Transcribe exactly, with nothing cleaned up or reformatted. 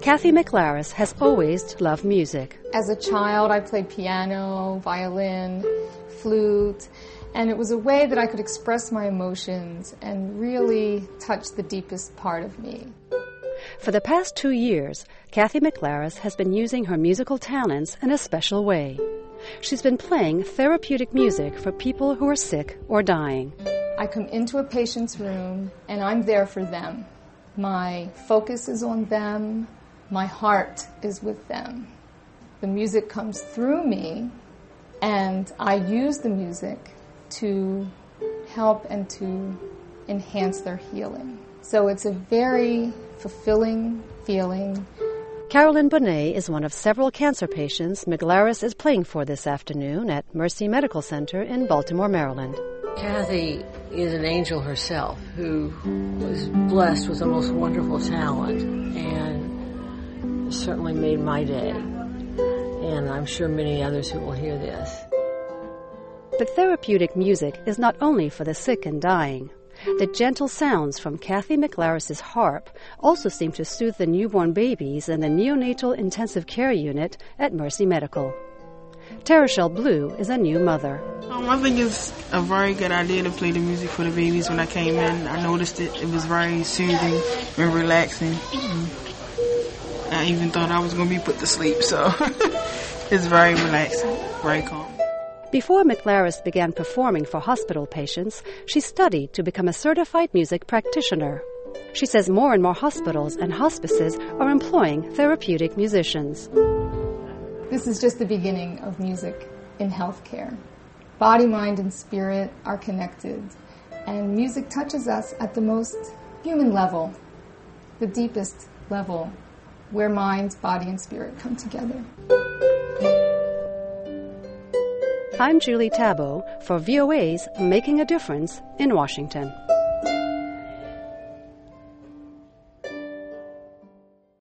Kathy McLaris has always loved music. As a child, I played piano, violin, flute, and it was a way that I could express my emotions and really touch the deepest part of me. For the past two years, Kathy McLaris has been using her musical talents in a special way. She's been playing therapeutic music for people who are sick or dying. I come into a patient's room and I'm there for them. My focus is on them. My heart is with them. The music comes through me and I use the music to help and to enhance their healing. So it's a very fulfilling feeling. Carolyn Bonet is one of several cancer patients McLaris is playing for this afternoon at Mercy Medical Center in Baltimore, Maryland. Kathy is an angel herself who was blessed with the most wonderful talent and certainly made my day. And I'm sure many others who will hear this. But therapeutic music is not only for the sick and dying. The gentle sounds from Kathy McLaris's harp also seem to soothe the newborn babies in the neonatal intensive care unit at Mercy Medical. Tereshell Blue is a new mother. Um, I think it's a very good idea to play the music for the babies. When I came in, I noticed it. It was very soothing and relaxing. Mm-hmm. I even thought I was going to be put to sleep, so it's very relaxing, very calm. Before McLaris began performing for hospital patients, she studied to become a certified music practitioner. She says more and more hospitals and hospices are employing therapeutic musicians. This is just the beginning of music in healthcare. Body, mind, and spirit are connected, and music touches us at the most human level, the deepest level, where mind, body, and spirit come together. I'm Julie Tabo for V O A's Making a Difference in Washington.